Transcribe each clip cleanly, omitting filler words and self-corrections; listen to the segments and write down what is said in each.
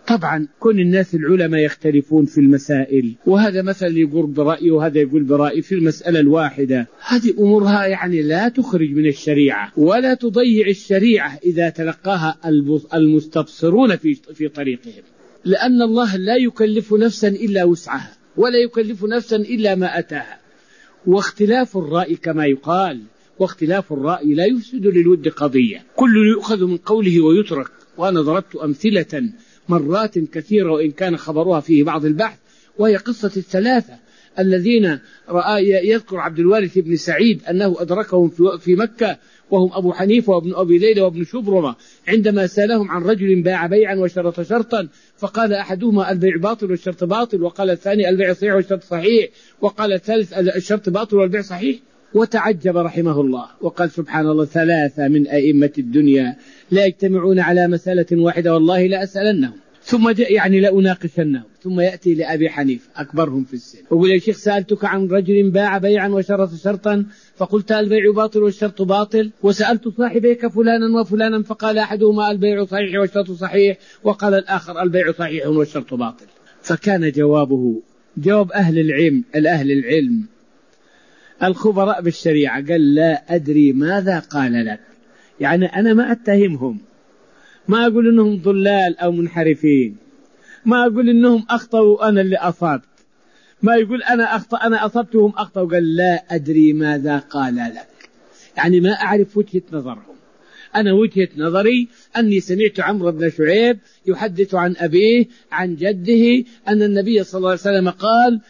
طبعا كون الناس العلماء يختلفون في المسائل، وهذا مثلا يقول برأيه وهذا يقول برأيه في المسألة الواحدة، هذه أمورها يعني لا تخرج من الشريعة ولا تضيع الشريعة إذا تلقاها المستبصرون في طريقهم، لأن الله لا يكلف نفسا إلا وسعها ولا يكلف نفسا إلا ما أتاها. واختلاف الرأي كما يقال، واختلاف الرأي لا يفسد للود قضية، كل يؤخذ من قوله ويترك. وأنا ضربت أمثلة مرات كثيرة وإن كان خبرها فيه بعض البحث، وهي قصة الثلاثة الذين يذكر عبد الوارث بن سعيد أنه أدركهم في مكة وهم أبو حنيفة وابن أبي ليلى وابن شبرمة، عندما سألهم عن رجل باع بيعا وشرط شرطا، فقال أحدهما البيع باطل والشرط باطل، وقال الثاني البيع صحيح والشرط صحيح، وقال الثالث الشرط باطل والبيع صحيح. وتعجب رحمه الله وقال سبحان الله، ثلاثة من أئمة الدنيا لا يجتمعون على مسألة واحدة والله لا أسألنهم ثم يعني لا أناقشنهم. ثم يأتي لأبي حنيفة أكبرهم في السن ويقول يا شيخ سألتك عن رجل باع بيعا وشرط شرطا فقلت البيع باطل والشرط باطل، وسألت صاحبيك فلانا وفلانا فقال أحدهما البيع صحيح والشرط صحيح، وقال الآخر البيع صحيح والشرط باطل. فكان جوابه جواب أهل العلم الخبراء بالشريعة، قال لا أدري ماذا قال لك. يعني أنا ما أتهمهم، ما أقول إنهم ضلال أو منحرفين، ما أقول إنهم أخطأوا أنا اللي أصبت، ما يقول أنا أصبتهم أخطأوا، قال لا أدري ماذا قال لك. يعني ما أعرف وجهة نظرهم. أنا وجهة نظري أني سمعت عمرو بن شعيب يحدث عن أبيه عن جده أن النبي صلى الله عليه وسلم قال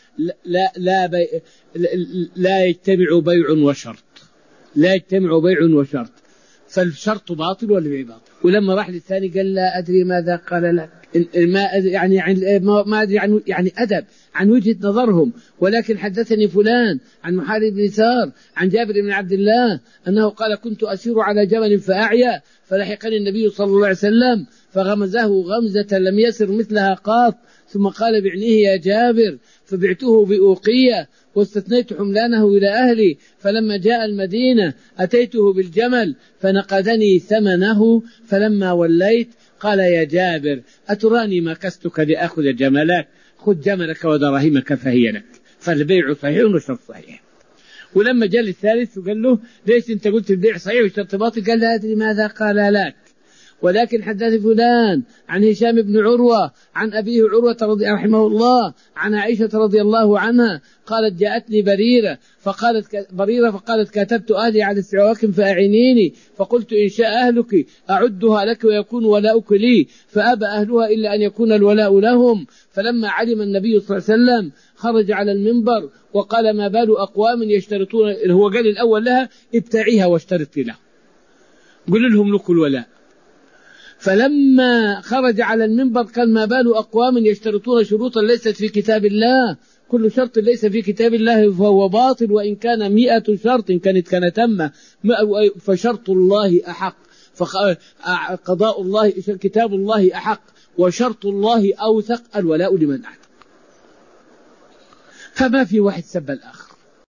لا يجتمع بيع وشرط، لا يجتمع بيع وشرط، فالشرط باطل والبيع باطل. ولما راح للثاني قال لا أدري ماذا قال لك، ما أدري يعني أدب عن وجهة نظرهم. ولكن حدثني فلان عن محارب بن يسار عن جابر بن عبد الله أنه قال كنت أسير على جبل فأعيا فلحقني النبي صلى الله عليه وسلم فغمزه غمزة لم يسر مثلها قط، ثم قال بعنيه يا جابر، فبعته بأوقية واستثنيت حملانه إلى أهلي، فلما جاء المدينة أتيته بالجمل فنقدني ثمنه، فلما وليت قال يا جابر أتراني ما كستك لأخذ جملك، خذ جملك ودراهمك فهي لك، فالبيع صحيح والشرط صحيح. ولما جاء الثالث وقال له ليش أنت قلت البيع صحيح والشرط باطل، قال لا أدري ماذا قال لك، ولكن حدث فلان عن هشام بن عروة عن أبيه عروة رحمه الله عن عائشة رضي الله عنها قالت جاءتني بريرة فقالت كتبت أهلي على السواك فأعينيني، فقلت إن شاء أهلك أعدها لك ويكون ولاؤك لي، فأبى أهلها إلا أن يكون الولاء لهم. فلما علم النبي صلى الله عليه وسلم خرج على المنبر وقال ما بال أقوام يشترطون، هو قال الأول لها ابتعيها واشترطي له، قل لهم لكم الولاء. فلما خرج على المنبر قال ما بال أقوام يشترطون شروطا ليست في كتاب الله، كل شرط ليس في كتاب الله فهو باطل، وإن كان 100 شرط كانت تامة فشرط الله أحق، فقضاء الله كتاب الله أحق وشرط الله أوثق، الولاء لمن أحق. فما في واحد سب الآخر.